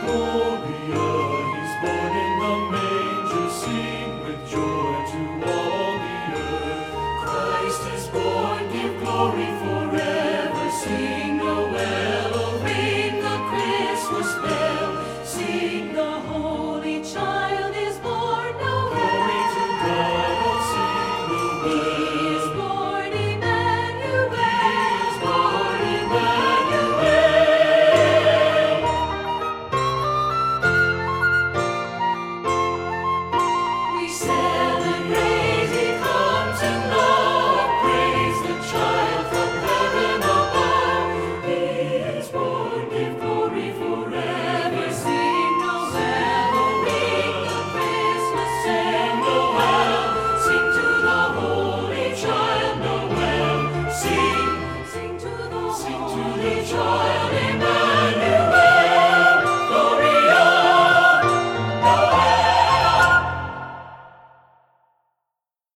Gloria, he's born in the manger, sing with joy to all the earth. Christ is born, give glory forever, sing Noel, oh ring the Christmas bell, sing the Holy Child is born, Noel. Glory to God, oh sing Noel. He is born, Emmanuel. He is born, Emmanuel. We celebrate, he comes in love, praise the child from heaven above. He is born, give glory forever, sing Noel, oh ring the Christmas bell, Noel, sing to the Holy Child, Noel, sing to the Holy Child.